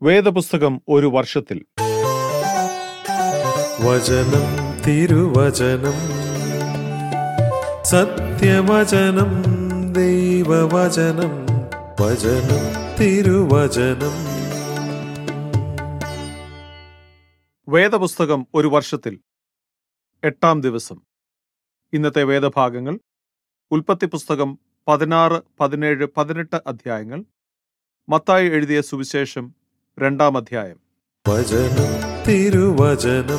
വേദപുസ്തകം ഒരു വർഷത്തിൽ. വചനം തിരുവചനം, സത്യവചനം ദൈവവചനം, വചനം തിരുവചനം. വേദപുസ്തകം ഒരു വർഷത്തിൽ 8-ാം ദിവസം. ഇന്നത്തെ വേദഭാഗങ്ങൾ ഉൽപ്പത്തി പുസ്തകം 16, 17, 18 അധ്യായങ്ങൾ, മത്തായി എഴുതിയ സുവിശേഷം 2-ാം അധ്യായം. വചനം തിരുവചനം.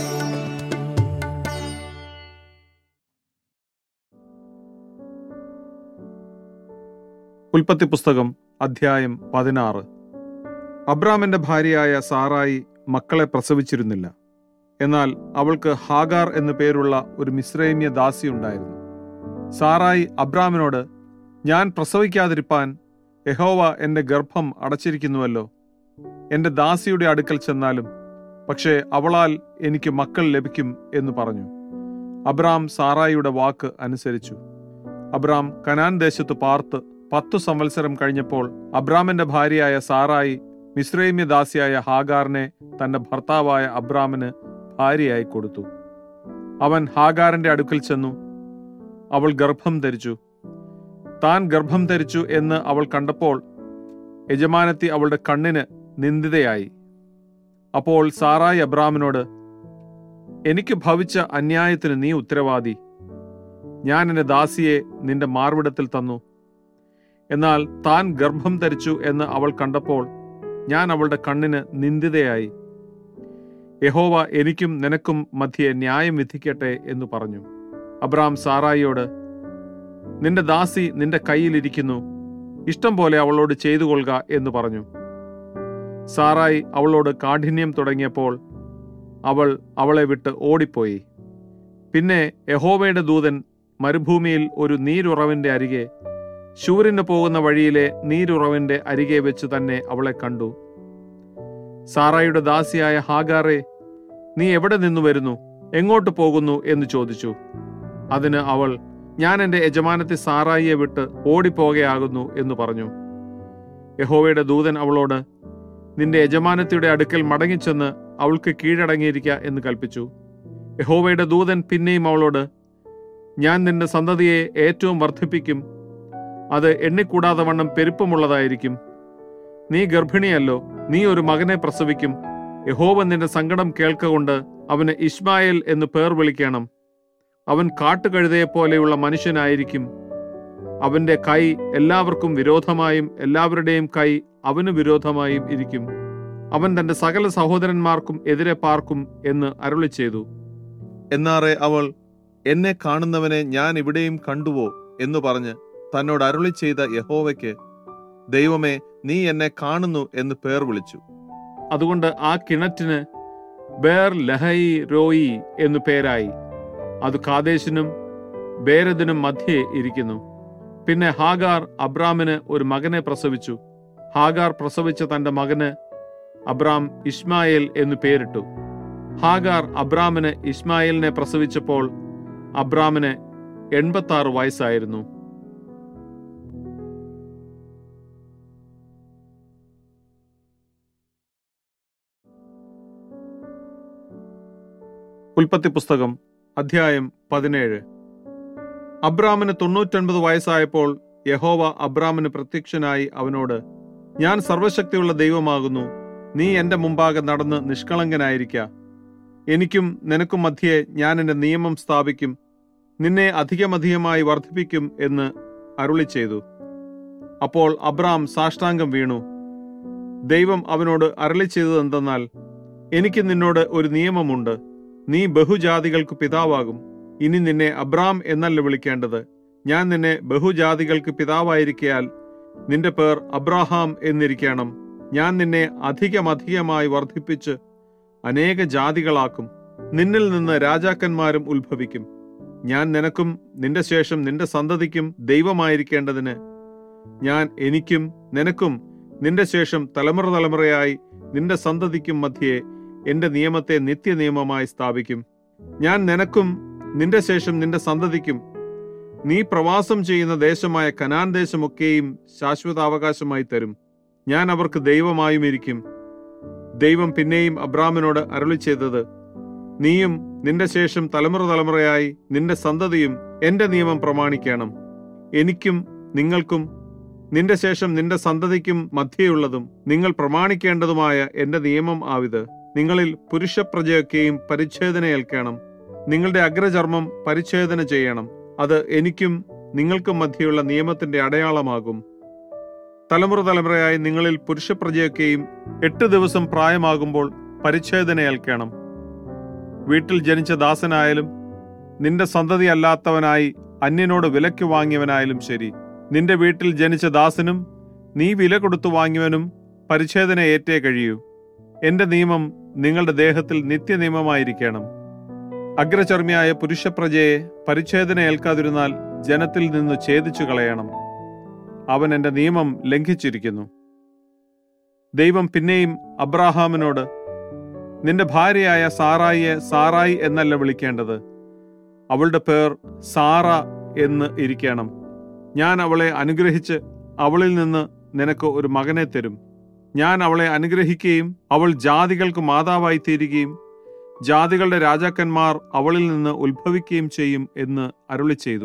ഉൽപ്പത്തി പുസ്തകം അധ്യായം 16. അബ്രാമിന്റെ ഭാര്യയായ സാറായി മക്കളെ പ്രസവിച്ചിരുന്നില്ല. എന്നാൽ അവൾക്ക് ഹാഗാർ എന്നു പേരുള്ള ഒരു മിസ്രൈമ്യ ദാസിയുണ്ടായിരുന്നു. സാറായി അബ്രാമിനോട്, ഞാൻ പ്രസവിക്കാതിരിപ്പാൻ യഹോവ എന്റെ ഗർഭം അടച്ചിരിക്കുന്നുവല്ലോ, എന്റെ ദാസിയുടെ അടുക്കൽ ചെന്നാലും പക്ഷേ അവളാൽ എനിക്ക് മക്കൾ ലഭിക്കും എന്ന് പറഞ്ഞു. അബ്രാം സാറായിയുടെ വാക്ക് അനുസരിച്ചു. അബ്രാം കനാൻ ദേശത്ത് പാർത്ത് 10 സംവത്സരം കഴിഞ്ഞപ്പോൾ അബ്രാമിന്റെ ഭാര്യയായ സാറായി മിസ്രൈമ്യ ദാസിയായ ഹാഗാറിനെ തന്റെ ഭർത്താവായ അബ്രാമിന് ഭാര്യയായി കൊടുത്തു. അവൻ ഹാഗാറിന്റെ അടുക്കൽ ചെന്നു. അവൾ ഗർഭം ധരിച്ചു. താൻ ഗർഭം ധരിച്ചു എന്ന് അവൾ കണ്ടപ്പോൾ യജമാനത്തി അവളുടെ കണ്ണിന് നിന്ദിതയായി. അപ്പോൾ സാറായി അബ്രാമിനോട്, എനിക്ക് ഭവിച്ച അന്യായത്തിന് നീ ഉത്തരവാദി. ഞാൻ എന്റെ ദാസിയെ നിന്റെ മാർവിടത്തിൽ തന്നു. എന്നാൽ താൻ ഗർഭം ധരിച്ചു എന്ന് അവൾ കണ്ടപ്പോൾ ഞാൻ അവളുടെ കണ്ണിന് നിന്ദിതയായി. യഹോവ എനിക്കും നിനക്കും മധ്യേ ന്യായം വിധിക്കട്ടെ എന്ന് പറഞ്ഞു. അബ്രാം സാറായിയോട്, നിന്റെ ദാസി നിന്റെ കയ്യിലിരിക്കുന്നു, ഇഷ്ടം പോലെ അവളോട് ചെയ്തു കൊള്ളുക എന്ന് പറഞ്ഞു. സാറായി അവളോട് കാഠിന്യം തുടങ്ങിയപ്പോൾ അവൾ അവളെ വിട്ട് ഓടിപ്പോയി. പിന്നെ യഹോവയുടെ ദൂതൻ മരുഭൂമിയിൽ ഒരു നീരുറവിന്റെ അരികെ, ശൂരിന് പോകുന്ന വഴിയിലെ നീരുറവിന്റെ അരികെ വെച്ച് തന്നെ അവളെ കണ്ടു. സാറായിയുടെ ദാസിയായ ഹാഗാറെ, നീ എവിടെ നിന്നു വരുന്നു, എങ്ങോട്ട് പോകുന്നു എന്ന് ചോദിച്ചു. അതിന് അവൾ, ഞാൻ എന്റെ യജമാനത്തെ സാറായിയെ വിട്ട് ഓടിപ്പോകയാകുന്നു എന്ന് പറഞ്ഞു. യഹോവയുടെ ദൂതൻ അവളോട്, നിന്റെ യജമാനത്തിയുടെ അടുക്കൽ മടങ്ങിച്ചെന്ന് അവൾക്ക് കീഴടങ്ങിയിരിക്കുക എന്ന് കൽപ്പിച്ചു. യഹോവയുടെ ദൂതൻ പിന്നെയും അവളോട്, ഞാൻ നിന്റെ സന്തതിയെ ഏറ്റവും വർദ്ധിപ്പിക്കും, അത് എണ്ണിക്കൂടാതെ വണ്ണം പെരുപ്പമുള്ളതായിരിക്കും. നീ ഗർഭിണിയല്ലോ, നീ ഒരു മകനെ പ്രസവിക്കും. യഹോവ നിന്റെ സങ്കടം കേൾക്കൊണ്ട് അവന് ഇശ്മായേൽ എന്ന് പേർ വിളിക്കണം. അവൻ കാട്ടുകഴുതയെപ്പോലെയുള്ള മനുഷ്യനായിരിക്കും. അവന്റെ കൈ എല്ലാവർക്കും വിരോധമായും എല്ലാവരുടെയും കൈ അവന് വിരോധമായും ഇരിക്കും. അവൻ തന്റെ സകല സഹോദരന്മാർക്കും എതിരെ പാർക്കും എന്ന് അരുളി ചെയ്തു. എന്നാറെ അവൾ, എന്നെ കാണുന്നവനെ ഞാൻ ഇവിടെയും കണ്ടുവോ എന്ന് പറഞ്ഞ് തന്നോട് അരുളി ചെയ്ത യഹോവയ്ക്ക്, ദൈവമേ, നീ എന്നെ കാണുന്നു എന്ന് പേർ വിളിച്ചു. അതുകൊണ്ട് ആ കിണറ്റിന് ബേർ ലഹയി റോയി എന്നു പേരായി. അത് കാദേശിനും ബേരദിനും മധ്യേ ഇരിക്കുന്നു. പിന്നെ ഹാഗാർ അബ്രാമിന് ഒരു മകനെ പ്രസവിച്ചു. ഹാഗാർ പ്രസവിച്ച തന്റെ മകന് അബ്രാം ഇശ്മായേൽ എന്നു പേരിട്ടു. ഹാഗാർ അബ്രാമിന് ഇശ്മായേലിനെ പ്രസവിച്ചപ്പോൾ അബ്രാമിന് 86 വയസ്സായിരുന്നു. ഉൽപ്പത്തി പുസ്തകം അധ്യായം 17. അബ്രാമിന് 99 വയസ്സായപ്പോൾ യഹോവ അബ്രാമിന് പ്രത്യക്ഷനായി അവനോട്, ഞാൻ സർവശക്തിയുള്ള ദൈവമാകുന്നു. നീ എന്റെ മുമ്പാകെ നടന്ന് നിഷ്കളങ്കനായിരിക്ക. എനിക്കും നിനക്കും മധ്യേ ഞാൻ എന്റെ നിയമം സ്ഥാപിക്കും, നിന്നെ അധികമധികമായി വർദ്ധിപ്പിക്കും എന്ന് അരുളി ചെയ്തു. അപ്പോൾ അബ്രാം സാഷ്ടാംഗം വീണു. ദൈവം അവനോട് അരുളി ചെയ്തത് എന്തെന്നാൽ, എനിക്ക് നിന്നോട് ഒരു നിയമമുണ്ട്. നീ ബഹുജാതികൾക്ക് പിതാവാകും. ഇനി നിന്നെ അബ്രാം എന്നല്ല വിളിക്കേണ്ടത്. ഞാൻ നിന്നെ ബഹുജാതികൾക്ക് പിതാവായിരിക്കയാൽ നിന്റെ പേർ അബ്രാഹാം എന്നിരിക്കണം. ഞാൻ നിന്നെ അധികമധികമായി വർദ്ധിപ്പിച്ച് അനേക ജാതികളാക്കും. നിന്നിൽ നിന്ന് രാജാക്കന്മാരും ഉത്ഭവിക്കും. ഞാൻ നിനക്കും നിന്റെ ശേഷം നിന്റെ സന്തതിക്കും ദൈവമായിരിക്കേണ്ടതിന് ഞാൻ എനിക്കും നിനക്കും നിന്റെ ശേഷം തലമുറ തലമുറയായി നിന്റെ സന്തതിക്കും മധ്യേ എന്റെ നിയമത്തെ നിത്യനിയമമായി സ്ഥാപിക്കും. ഞാൻ നിനക്കും നിന്റെ ശേഷം നിന്റെ സന്തതിക്കും നീ പ്രവാസം ചെയ്യുന്ന ദേശമായ കനാൻ ദേശമൊക്കെയും ശാശ്വതാവകാശമായി തരും. ഞാൻ അവർക്ക് ദൈവമായും ഇരിക്കും, ദൈവം പിന്നെയും അബ്രാമിനോട് അരുളിച്ചെയ്തത്, നീയും നിന്റെ ശേഷം തലമുറ തലമുറയായി നിന്റെ സന്തതിയും എന്റെ നിയമം പ്രമാണിക്കണം. എനിക്കും നിങ്ങൾക്കും നിന്റെ ശേഷം നിന്റെ സന്തതിക്കും മധ്യേയുള്ളതും നിങ്ങൾ പ്രമാണിക്കേണ്ടതുമായ എന്റെ നിയമം ആവിത്. നിങ്ങളിൽ പുരുഷപ്രജയൊക്കെയും പരിച്ഛേദന ഏൽക്കണം. നിങ്ങളുടെ അഗ്രചർമ്മം പരിച്ഛേദന ചെയ്യണം. അത് എനിക്കും നിങ്ങൾക്കും മധ്യയുള്ള നിയമത്തിന്റെ അടയാളമാകും. തലമുറ തലമുറയായി നിങ്ങളിൽ പുരുഷപ്രജയൊക്കെയും 8 ദിവസം പ്രായമാകുമ്പോൾ പരിച്ഛേദന ഏൽക്കണം. വീട്ടിൽ ജനിച്ച ദാസനായാലും നിന്റെ സന്തതി അല്ലാത്തവനായി അന്യനോട് വിലയ്ക്ക് വാങ്ങിയവനായാലും ശരി, നിന്റെ വീട്ടിൽ ജനിച്ച ദാസനും നീ വില കൊടുത്തു വാങ്ങിയവനും പരിച്ഛേദന ഏറ്റേ കഴിയൂ. എന്റെ നിയമം നിങ്ങളുടെ ദേഹത്തിൽ നിത്യനിയമമായിരിക്കണം. അഗ്രചർമ്മിയായ പുരുഷപ്രജയെ പരിച്ഛേദന ഏൽക്കാതിരുന്നാൽ ജനത്തിൽ നിന്ന് ഛേദിച്ചു കളയണം. അവൻ എന്റെ നിയമം ലംഘിച്ചിരിക്കുന്നു. ദൈവം പിന്നെയും അബ്രാഹാമിനോട്, നിന്റെ ഭാര്യയായ സാറായിയെ സാറായി എന്നല്ല വിളിക്കേണ്ടത്, അവളുടെ പേർ സാറ എന്ന് ഇരിക്കണം. ഞാൻ അവളെ അനുഗ്രഹിച്ച് അവളിൽ നിന്ന് നിനക്ക് ഒരു മകനെ തരും. ഞാൻ അവളെ അനുഗ്രഹിക്കുകയും അവൾ ജാതികൾക്ക് മാതാവായി തീരുകയും ജാതികളുടെ രാജാക്കന്മാർ അവളിൽ നിന്ന് ഉത്ഭവിക്കുകയും ചെയ്യും എന്ന് അരുളിച്ചെയ്തു.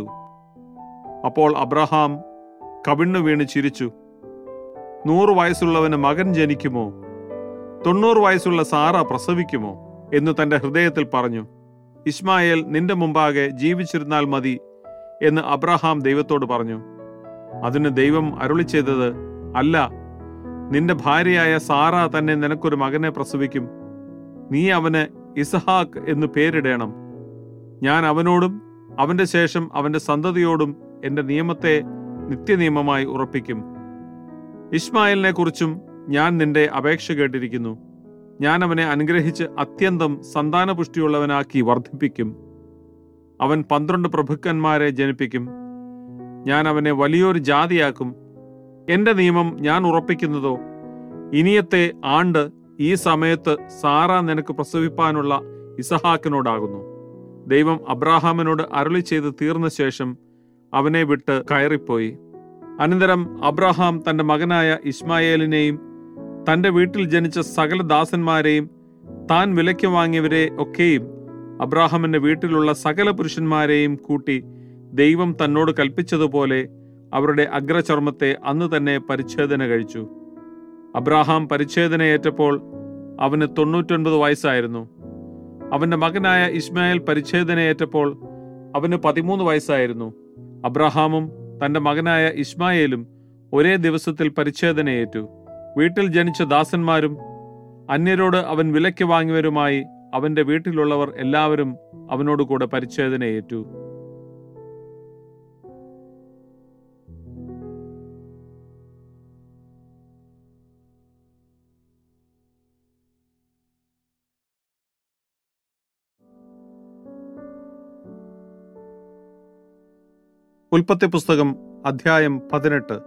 അപ്പോൾ അബ്രഹാം കവിണ്ണു വീണ് ചിരിച്ചു. 100 വയസ്സുള്ളവന് മകൻ ജനിക്കുമോ? 90 വയസ്സുള്ള സാറ പ്രസവിക്കുമോ എന്ന് തന്റെ ഹൃദയത്തിൽ പറഞ്ഞു. ഇസ്മായേൽ നിന്റെ മുമ്പാകെ ജീവിച്ചിരുന്നാൽ മതി എന്ന് അബ്രഹാം ദൈവത്തോട് പറഞ്ഞു. അതിന് ദൈവം അരുളിച്ചെയ്തത്, അല്ല, നിന്റെ ഭാര്യയായ സാറ തന്നെ നിനക്കൊരു മകനെ പ്രസവിക്കും. നീ അവന് ഇസഹാക്ക് എന്ന് പേരിടേണം. ഞാൻ അവനോടും അവന്റെ ശേഷം അവന്റെ സന്തതിയോടും എന്റെ നിയമത്തെ നിത്യനിയമമായി ഉറപ്പിക്കും. ഇസ്മായേലിനെ കുറിച്ചും ഞാൻ നിന്റെ അപേക്ഷ കേട്ടിരിക്കുന്നു. ഞാൻ അവനെ അനുഗ്രഹിച്ച് അത്യന്തം സന്താനപുഷ്ടിയുള്ളവനാക്കി വർദ്ധിപ്പിക്കും. അവൻ 12 പ്രഭുക്കന്മാരെ ജനിപ്പിക്കും. ഞാൻ അവനെ വലിയൊരു ജാതിയാക്കും. എന്റെ നിയമം ഞാൻ ഉറപ്പിക്കുന്നതോ ഇനിയത്തെ ആണ്ട് ഈ സമയത്ത് സാറ നിനക്ക് പ്രസവിപ്പാനുള്ള ഇസഹാക്കിനോടാകുന്നു. ദൈവം അബ്രാഹാമിനോട് അരുളി ചെയ്ത് തീർന്ന ശേഷം അവനെ വിട്ട് കയറിപ്പോയി. അനന്തരം അബ്രാഹാം തന്റെ മകനായ ഇസ്മായേലിനെയും തന്റെ വീട്ടിൽ ജനിച്ച സകല ദാസന്മാരെയും താൻ വിലയ്ക്ക് വാങ്ങിയവരെ ഒക്കെയും അബ്രാഹാമിന്റെ വീട്ടിലുള്ള സകല പുരുഷന്മാരെയും കൂട്ടി ദൈവം തന്നോട് കൽപ്പിച്ചതുപോലെ അവരുടെ അഗ്രചർമ്മത്തെ അന്ന് തന്നെ പരിച്ഛേദന കഴിച്ചു. അബ്രാഹാം പരിച്ഛേദനയേറ്റപ്പോൾ അവന് 99 വയസ്സായിരുന്നു. അവന്റെ മകനായ ഇസ്മായേൽ പരിച്ഛേദനയേറ്റപ്പോൾ അവന് 13 വയസ്സായിരുന്നു. അബ്രാഹാമും തന്റെ മകനായ ഇസ്മായേലും ഒരേ ദിവസത്തിൽ പരിച്ഛേദനയേറ്റു. വീട്ടിൽ ജനിച്ച ദാസന്മാരും അന്യരോട് അവൻ വിലയ്ക്ക് വാങ്ങിയവരുമായി അവന്റെ വീട്ടിലുള്ളവർ എല്ലാവരും അവനോടുകൂടെ പരിച്ഛേദനയേറ്റു. ഉൽപ്പത്തി പുസ്തകം അധ്യായം 18.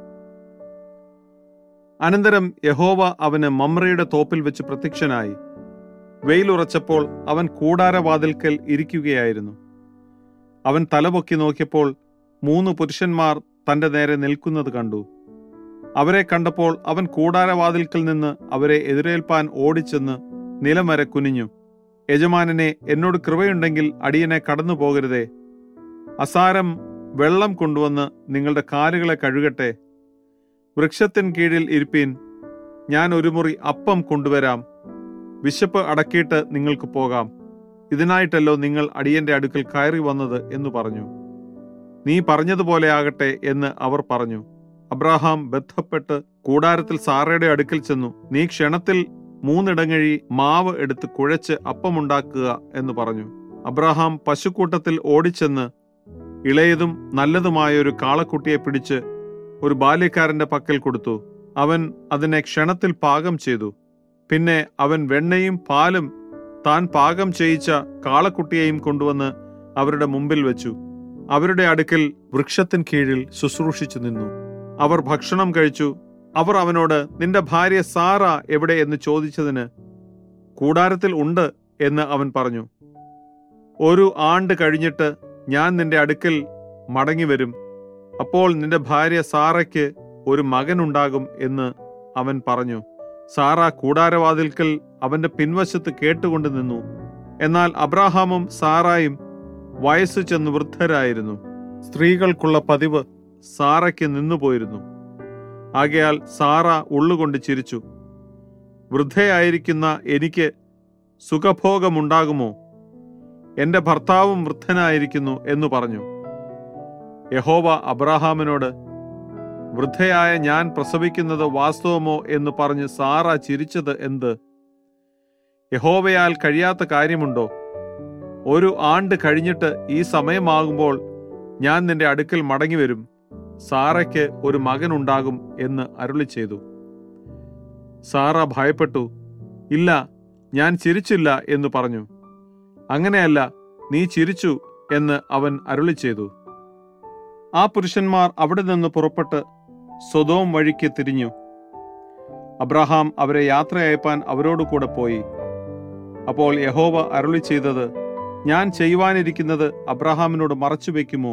അനന്തരം യഹോവ അവന് മമ്രയുടെ തോപ്പിൽ വെച്ച് പ്രത്യക്ഷനായി. വെയിലുറച്ചപ്പോൾ അവൻ കൂടാരവാതിൽക്കൽ ഇരിക്കുകയായിരുന്നു. അവൻ തലപൊക്കി നോക്കിയപ്പോൾ 3 പുരുഷന്മാർ തന്റെ നേരെ നിൽക്കുന്നത് കണ്ടു. അവരെ കണ്ടപ്പോൾ അവൻ കൂടാരവാതിൽക്കൽ നിന്ന് അവരെ എതിരേൽപ്പാൻ ഓടിച്ചെന്ന് നിലം വരെ കുനിഞ്ഞു. യജമാനനെ, എന്നോട് കൃപയുണ്ടെങ്കിൽ അടിയനെ കടന്നു പോകരുതേ. അസാരം വെള്ളം കൊണ്ടുവന്ന് നിങ്ങളുടെ കാലുകളെ കഴുകട്ടെ. വൃക്ഷത്തിൻ കീഴിൽ ഇരിപ്പീൻ, ഞാൻ ഒരു മുറി അപ്പം കൊണ്ടുവരാം. വിശപ്പ് അടക്കിയിട്ട് നിങ്ങൾക്ക് പോകാം. ഇതിനായിട്ടല്ലോ നിങ്ങൾ അടിയന്റെ അടുക്കൽ കയറി വന്നത് എന്ന് പറഞ്ഞു. നീ പറഞ്ഞതുപോലെ ആകട്ടെ എന്ന് അവർ പറഞ്ഞു. അബ്രാഹാം ബന്ധപ്പെട്ട് കൂടാരത്തിൽ സാറയുടെ അടുക്കൽ ചെന്നു. നീ ക്ഷണത്തിൽ 3 ഇടങ്ങഴി മാവ് എടുത്ത് കുഴച്ച് അപ്പമുണ്ടാക്കുക എന്ന് പറഞ്ഞു. അബ്രാഹാം പശുക്കൂട്ടത്തിൽ ഓടിച്ചെന്ന് ഇളയതും നല്ലതുമായൊരു കാളക്കുട്ടിയെ പിടിച്ച് ഒരു ബാല്യക്കാരന്റെ പക്കൽ കൊടുത്തു. അവൻ അതിനെ ക്ഷണത്തിൽ പാകം ചെയ്തു. പിന്നെ അവൻ വെണ്ണയും പാലും താൻ പാകം ചെയ്യിച്ച കാളക്കുട്ടിയെയും കൊണ്ടുവന്ന് അവരുടെ മുമ്പിൽ വെച്ചു. അവരുടെ അടുക്കൽ വൃക്ഷത്തിൻ കീഴിൽ ശുശ്രൂഷിച്ചു നിന്നു. അവർ ഭക്ഷണം കഴിച്ചു. അവർ അവനോട്, നിന്റെ ഭാര്യ സാറ എവിടെ എന്ന് ചോദിച്ചതിന്, കൂടാരത്തിൽ ഉണ്ട് എന്ന് അവൻ പറഞ്ഞു. 1 ആണ്ട് കഴിഞ്ഞിട്ട് ഞാൻ നിന്റെ അടുക്കൽ മടങ്ങി വരും. അപ്പോൾ നിന്റെ ഭാര്യ സാറയ്ക്ക് ഒരു മകനുണ്ടാകും എന്ന് അവൻ പറഞ്ഞു. സാറ കൂടാരവാതിൽക്കൽ അവന്റെ പിൻവശത്ത് കേട്ടുകൊണ്ട് നിന്നു. എന്നാൽ അബ്രാഹാമും സാറായും വയസ്സ് ചെന്ന് വൃദ്ധരായിരുന്നു. സ്ത്രീകൾക്കുള്ള പതിവ് സാറയ്ക്ക് നിന്നുപോയിരുന്നു. ആകയാൽ സാറ ഉള്ളുകൊണ്ട് ചിരിച്ചു. വൃദ്ധയായിരിക്കുന്ന എനിക്ക് സുഖഭോഗമുണ്ടാകുമോ? എന്റെ ഭർത്താവും വൃദ്ധനായിരിക്കുന്നു എന്ന് പറഞ്ഞു. യഹോവ അബ്രാഹാമിനോട്, വൃദ്ധയായ ഞാൻ പ്രസവിക്കുന്നത് വാസ്തവമോ എന്ന് പറഞ്ഞ് സാറ ചിരിച്ചത് എന്ത്? യഹോവയാൽ കഴിയാത്ത കാര്യമുണ്ടോ? 1 ആണ്ട് കഴിഞ്ഞിട്ട് ഈ സമയമാകുമ്പോൾ ഞാൻ നിന്റെ അടുക്കൽ മടങ്ങി വരും, സാറയ്ക്ക് ഒരു മകനുണ്ടാകും എന്ന് അരുളി ചെയ്തു. സാറ ഭയപ്പെട്ടു. ഇല്ല, ഞാൻ ചിരിച്ചില്ല എന്ന് പറഞ്ഞു. അങ്ങനെയല്ല, നീ ചിരിച്ചു എന്ന് അവൻ അരുളി ചെയ്തു. ആ പുരുഷന്മാർ അവിടെ നിന്ന് പുറപ്പെട്ട് സൊദോം വഴിക്ക് തിരിഞ്ഞു. അബ്രാഹാം അവരെ യാത്രയയപ്പാൻ അവരോട് കൂടെ പോയി. അപ്പോൾ യഹോവ അരുളി ചെയ്തത്, ഞാൻ ചെയ്യുവാനിരിക്കുന്നത് അബ്രാഹാമിനോട് മറച്ചുവെക്കുമോ?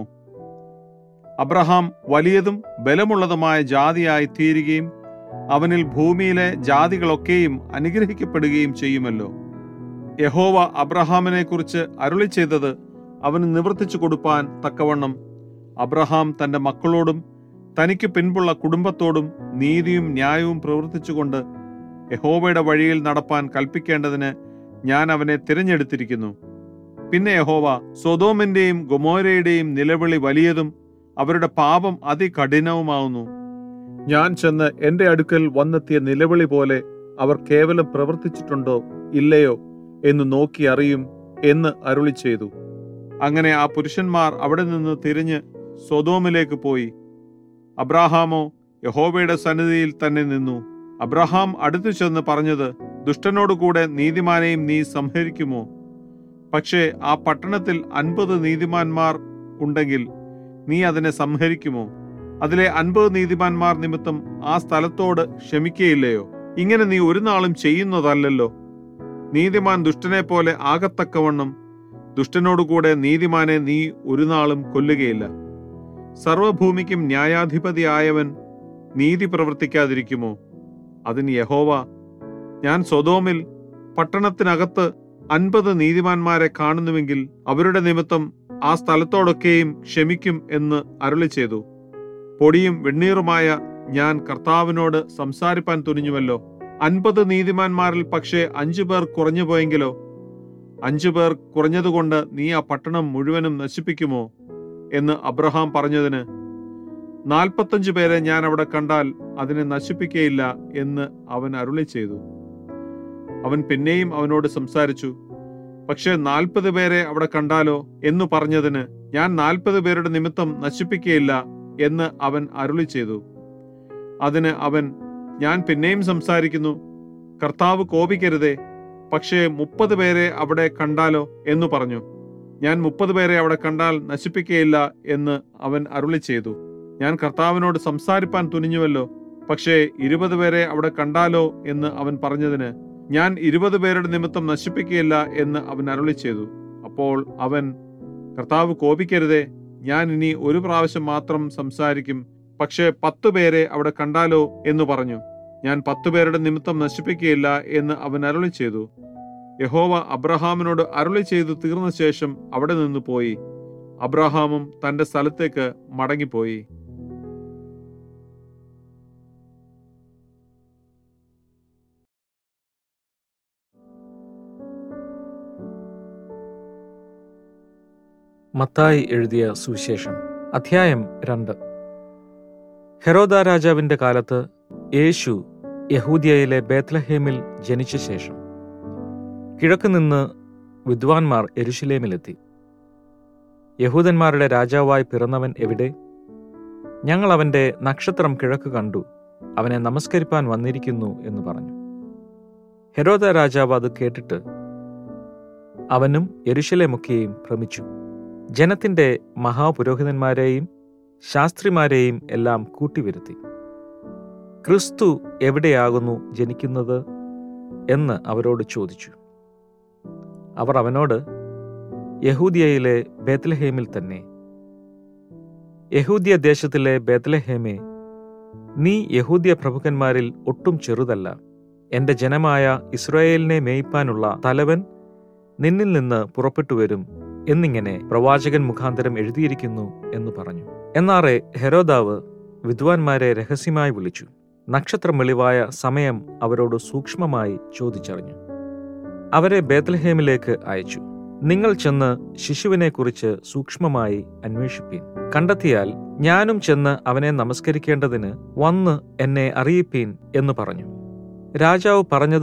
അബ്രാഹാം വലിയതും ബലമുള്ളതുമായ ജാതിയായി തീരുകയും അവനിൽ ഭൂമിയിലെ ജാതികളൊക്കെയും അനുഗ്രഹിക്കപ്പെടുകയും ചെയ്യുമല്ലോ. യഹോവ അബ്രാഹാമിനെ കുറിച്ച് അരുളി ചെയ്തത് അവന് നിവർത്തിച്ചു കൊടുപ്പാൻ തക്കവണ്ണം അബ്രാഹാം തന്റെ മക്കളോടും തനിക്ക് പിൻപുള്ള കുടുംബത്തോടും നീതിയും ന്യായവും പ്രവർത്തിച്ചുകൊണ്ട് യഹോവയുടെ വഴിയിൽ നടപ്പാൻ കൽപ്പിക്കേണ്ടതിന് ഞാൻ അവനെ തിരഞ്ഞെടുത്തിരിക്കുന്നു. പിന്നെ യഹോവ, സൊദോമിന്റെയും ഗൊമോരയുടെയും നിലവിളി വലിയതും അവരുടെ പാപം അതികഠിനവുമാവുന്നു. ഞാൻ ചെന്ന് എന്റെ അടുക്കൽ വന്നെത്തിയ നിലവിളി പോലെ അവർ കേവലം പ്രവർത്തിച്ചിട്ടുണ്ടോ ഇല്ലയോ എന്ന് നോക്കി അറിയും എന്ന് അരുളി ചെയ്തു. അങ്ങനെ ആ പുരുഷന്മാർ അവിടെ നിന്ന് തിരിഞ്ഞ് സൊദോമിലേക്ക് പോയി. അബ്രാഹാമോ യഹോവയുടെ സന്നിധിയിൽ തന്നെ നിന്നു. അബ്രാഹാം അടുത്തു ചെന്ന് പറഞ്ഞത്, ദുഷ്ടനോടുകൂടെ നീതിമാനെയും നീ സംഹരിക്കുമോ? പക്ഷേ ആ പട്ടണത്തിൽ 50 നീതിമാന്മാർ ഉണ്ടെങ്കിൽ നീ അതിനെ സംഹരിക്കുമോ? അതിലെ 50 നീതിമാന്മാർ നിമിത്തം ആ സ്ഥലത്തോട് ക്ഷമിക്കയില്ലയോ? ഇങ്ങനെ നീ ഒരു നാളും ചെയ്യുന്നതല്ലല്ലോ. നീതിമാൻ ദുഷ്ടനെ പോലെ ആകത്തക്കവണ്ണം ദുഷ്ടനോടുകൂടെ നീതിമാനെ നീ ഒരു നാളും കൊല്ലുകയില്ല. സർവഭൂമിക്കും ന്യായാധിപതിയായവൻ നീതി പ്രവർത്തിക്കാതിരിക്കുമോ? അതിന് യഹോവ, ഞാൻ സൊദോമിൽ പട്ടണത്തിനകത്ത് 50 നീതിമാന്മാരെ കാണുന്നുവെങ്കിൽ അവരുടെ നിമിത്തം ആ സ്ഥലത്തോടൊക്കെയും ക്ഷമിക്കും എന്ന് അരുളി ചെയ്തു. പൊടിയും വെണ്ണീറുമായ ഞാൻ കർത്താവിനോട് സംസാരിപ്പാൻ തുനിഞ്ഞുവല്ലോ. 50 നീതിമാന്മാരിൽ പക്ഷേ 5 പേർ കുറഞ്ഞുപോയെങ്കിലോ? 5 പേർ കുറഞ്ഞതുകൊണ്ട് നീ ആ പട്ടണം മുഴുവനും നശിപ്പിക്കുമോ എന്ന് അബ്രഹാം പറഞ്ഞതിന്, 45 പേരെ ഞാൻ അവിടെ കണ്ടാൽ അതിനെ നശിപ്പിക്കയില്ല എന്ന് അവൻ അരുളി ചെയ്തു. അവൻ പിന്നെയും അവനോട് സംസാരിച്ചു. പക്ഷേ 40 പേരെ അവിടെ കണ്ടാലോ എന്ന് പറഞ്ഞതിന്, ഞാൻ 40 പേരുടെ നിമിത്തം നശിപ്പിക്കയില്ല എന്ന് അവൻ അരുളി ചെയ്തു. അതിന് അവൻ, ഞാൻ പിന്നെയും സംസാരിക്കുന്നു, കർത്താവ് കോപിക്കരുതേ, പക്ഷേ 30 പേരെ അവിടെ കണ്ടാലോ എന്ന് പറഞ്ഞു. ഞാൻ 30 പേരെ അവിടെ കണ്ടാൽ നശിപ്പിക്കയില്ല എന്ന് അവൻ അരുളി ചെയ്തു. ഞാൻ കർത്താവിനോട് സംസാരിപ്പാൻ തുനിഞ്ഞുവല്ലോ, പക്ഷേ 20 പേരെ അവിടെ കണ്ടാലോ എന്ന് അവൻ പറഞ്ഞതിന്, ഞാൻ 20 പേരുടെ നിമിത്തം നശിപ്പിക്കുകയില്ല എന്ന് അവൻ അരുളി ചെയ്തു. അപ്പോൾ അവൻ, കർത്താവ് കോപിക്കരുതേ, ഞാൻ ഇനി ഒരു പ്രാവശ്യം മാത്രം സംസാരിക്കും, പക്ഷേ 10 പേരെ അവിടെ കണ്ടാലോ എന്ന് പറഞ്ഞു. ഞാൻ 10 പേരുടെ നിമിത്തം നശിപ്പിക്കുകയില്ല എന്ന് അവൻ അരുളി ചെയ്തു. യഹോവ അബ്രഹാമിനോട് അരുളി ചെയ്തു തീർന്ന ശേഷം അവിടെ നിന്ന് പോയി. അബ്രഹാമും തന്റെ സ്ഥലത്തേക്ക് മടങ്ങിപ്പോയി. മത്തായി എഴുതിയ സുവിശേഷം അധ്യായം 2. ഹെരോദാ രാജാവിന്റെ കാലത്ത് യേശു യഹൂദിയയിലെ ബേത്ലഹേമിൽ ജനിച്ച ശേഷം കിഴക്ക് നിന്ന് വിദ്വാൻമാർ യെരുശലേമിലെത്തി. യഹൂദന്മാരുടെ രാജാവായി പിറന്നവൻ എവിടെ? ഞങ്ങൾ അവന്റെ നക്ഷത്രം കിഴക്ക് കണ്ടു, അവനെ നമസ്കരിപ്പാൻ വന്നിരിക്കുന്നു എന്ന് പറഞ്ഞു. ഹെരോദാ രാജാവ് അത് കേട്ടിട്ട് അവനും യെരുശലേമൊക്കെയും ഭ്രമിച്ചു. ജനത്തിന്റെ മഹാപുരോഹിതന്മാരെയും ശാസ്ത്രിമാരെയും എല്ലാം കൂട്ടിവരുത്തി, ക്രിസ്തു എവിടെയാകുന്നു ജനിക്കുന്നത് എന്ന് അവരോട് ചോദിച്ചു. അവർ അവനോട്, യഹൂദിയയിലെ ബേത്ലഹേമിൽ തന്നെ. യഹൂദിയ ദേശത്തിലെ ബേത്ലഹേമേ, നീ യഹൂദിയ പ്രഭുക്കന്മാരിൽ ഒട്ടും ചെറുതല്ല. എൻ്റെ ജനമായ ഇസ്രായേലിനെ മേയ്പ്പാനുള്ള തലവൻ നിന്നിൽ നിന്ന് പുറപ്പെട്ടു വരും എന്നിങ്ങനെ പ്രവാചകൻ മുഖാന്തരം എഴുതിയിരിക്കുന്നു എന്ന് പറഞ്ഞു. എന്നാറെ ഹെരോദാവ് വിദ്വാൻമാരെ രഹസ്യമായി വിളിച്ചു. നക്ഷത്രം വെളിവായ സമയം അവരോട് സൂക്ഷ്മമായി ചോദിച്ചറിഞ്ഞു. അവരെ ബേത്ലഹേമിലേക്ക് അയച്ചു. നിങ്ങൾ ചെന്ന് ശിശുവിനെക്കുറിച്ച് സൂക്ഷ്മമായി അന്വേഷിപ്പീൻ. കണ്ടെത്തിയാൽ ഞാനും ചെന്ന് അവനെ നമസ്കരിക്കേണ്ടതിന് വന്ന് എന്നെ അറിയിപ്പീൻ എന്ന് പറഞ്ഞു. രാജാവ്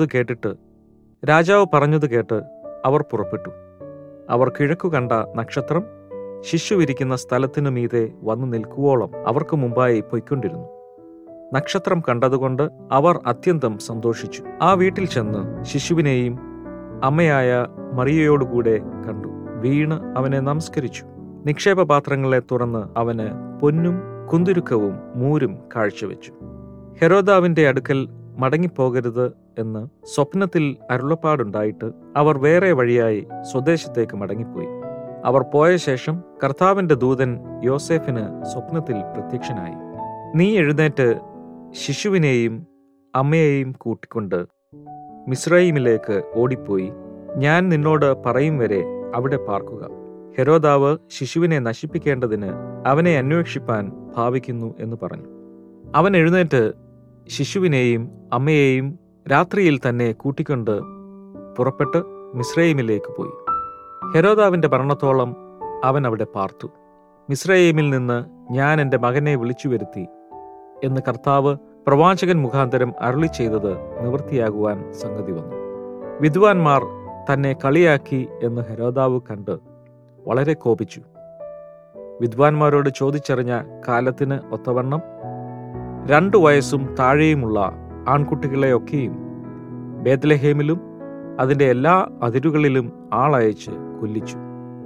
പറഞ്ഞത് കേട്ട് അവർ പുറപ്പെട്ടു. അവർ കിഴക്കു കണ്ട നക്ഷത്രം ശിശുവിരിക്കുന്ന സ്ഥലത്തിനു മീതെ വന്നു നിൽക്കുവോളം അവർക്ക് മുമ്പായി പൊയ്ക്കൊണ്ടിരുന്നു. നക്ഷത്രം കണ്ടതുകൊണ്ട് അവർ അത്യന്തം സന്തോഷിച്ചു. ആ വീട്ടിൽ ചെന്ന് ശിശുവിനെയും അമ്മയായ മറിയയോടുകൂടെ കണ്ടു. വീണ് അവനെ നമസ്കരിച്ചു. നിക്ഷേപപാത്രങ്ങളെ തുറന്ന് അവന് പൊന്നും കുന്തുരുക്കവും മൂരും കാഴ്ചവെച്ചു. ഹെരോദാവിന്റെ അടുക്കൽ മടങ്ങിപ്പോകരുത് എന്ന് സ്വപ്നത്തിൽ അരുളപ്പാടുണ്ടായിട്ട് അവർ വേറെ വഴിയായി സ്വദേശത്തേക്ക് മടങ്ങിപ്പോയി. അവർ പോയ ശേഷം കർത്താവിന്റെ ദൂതൻ യോസേഫിന് സ്വപ്നത്തിൽ പ്രത്യക്ഷനായി. നീ എഴുന്നേറ്റ് ശിശുവിനെയും അമ്മയെയും കൂട്ടിക്കൊണ്ട് മിസ്രയീമിലേക്ക് ഓടിപ്പോയി ഞാൻ നിന്നോട് പറയും വരെ അവിടെ പാർക്കുക. ഹെരോദാവ് ശിശുവിനെ നശിപ്പിക്കേണ്ടതിന് അവനെ അന്വേഷിപ്പാൻ ഭാവിക്കുന്നു എന്ന് പറഞ്ഞു. അവൻ എഴുന്നേറ്റ് ശിശുവിനെയും അമ്മയെയും രാത്രിയിൽ തന്നെ കൂട്ടിക്കൊണ്ട് പുറപ്പെട്ട് മിസ്രയീമിലേക്ക് പോയി. ഹെരോദാവിന്റെ മരണത്തോളം അവൻ അവിടെ പാർത്തു. മിസ്രയീമിൽ നിന്ന് ഞാൻ എൻ്റെ മകനെ വിളിച്ചു വരുത്തി എന്ന് കർത്താവ് പ്രവാചകൻ മുഖാന്തരം അരുളി ചെയ്തത് നിവൃത്തിയാകുവാൻ സംഗതി വന്നു. വിദ്വാൻമാർ തന്നെ കളിയാക്കി എന്ന് ഹെരോദാവ് കണ്ട് വളരെ കോപിച്ചു. വിദ്വാൻമാരോട് ചോദിച്ചറിഞ്ഞ കാലത്തിന് ഒത്തവണ്ണം 2 വയസ്സും താഴെയുമുള്ള ആൺകുട്ടികളെയൊക്കെയും ബേത്ലഹേമിലും അതിൻ്റെ എല്ലാ അതിരുകളിലും ആളയച്ച് കൊല്ലിച്ചു.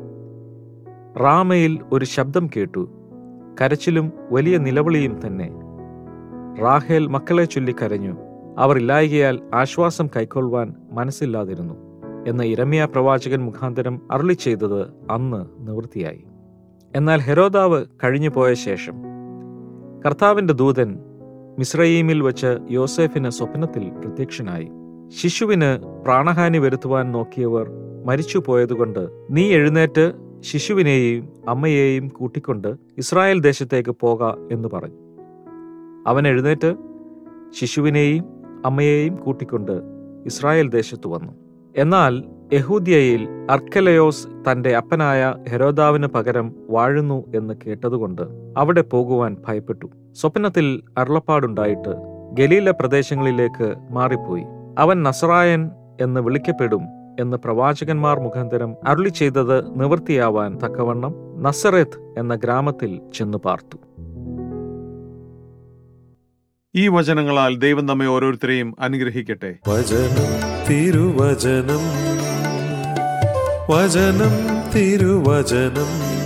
റാമയിൽ ഒരു ശബ്ദം കേട്ടു, കരച്ചിലും വലിയ നിലവിളിയും തന്നെ. റാഹേൽ മക്കളെ ചൊല്ലി കരഞ്ഞു, അവർ ഇല്ലായ്കയാൽ ആശ്വാസം കൈക്കൊള്ളുവാൻ മനസ്സില്ലാതിരുന്നു എന്ന് യിരെമ്യാ പ്രവാചകൻ മുഖാന്തരം അരുളി ചെയ്തത് അന്ന് നിവൃത്തിയായി. എന്നാൽ ഹെരോദാവ് കഴിഞ്ഞു പോയ ശേഷം കർത്താവിന്റെ ദൂതൻ മിസ്രയീമിൽ വച്ച് യോസേഫിന് സ്വപ്നത്തിൽ പ്രത്യക്ഷനായി. ശിശുവിന് പ്രാണഹാനി വരുത്തുവാൻ നോക്കിയവർ മരിച്ചു പോയതുകൊണ്ട് നീ എഴുന്നേറ്റ് ശിശുവിനെയും അമ്മയെയും കൂട്ടിക്കൊണ്ട് ഇസ്രായേൽ ദേശത്തേക്ക് പോക എന്ന് പറഞ്ഞു. അവൻ എഴുന്നേറ്റ് ശിശുവിനെയും അമ്മയെയും കൂട്ടിക്കൊണ്ട് ഇസ്രായേൽ ദേശത്തു വന്നു. എന്നാൽ യഹൂദ്യയിൽ അർക്കെലയോസ് തന്റെ അപ്പനായ ഹെരോദാവിന് പകരം വാഴുന്നു എന്ന് കേട്ടതുകൊണ്ട് അവിടെ പോകുവാൻ ഭയപ്പെട്ടു. സ്വപ്നത്തിൽ അരുളപ്പാടുണ്ടായിട്ട് ഗലീല പ്രദേശങ്ങളിലേക്ക് മാറിപ്പോയി. അവൻ നസറായൻ എന്ന് വിളിക്കപ്പെടും എന്ന് പ്രവാചകന്മാർ മുഖാന്തരം അരുളി ചെയ്തത് നിവൃത്തിയാവാൻ തക്കവണ്ണം നസറേത്ത് എന്ന ഗ്രാമത്തിൽ ചെന്നു പാർത്തു. ഈ വചനങ്ങളാൽ ദൈവം നമ്മെ ഓരോരുത്തരെയും അനുഗ്രഹിക്കട്ടെ. വചനം തിരുവചനം, വചനം തിരുവചനം.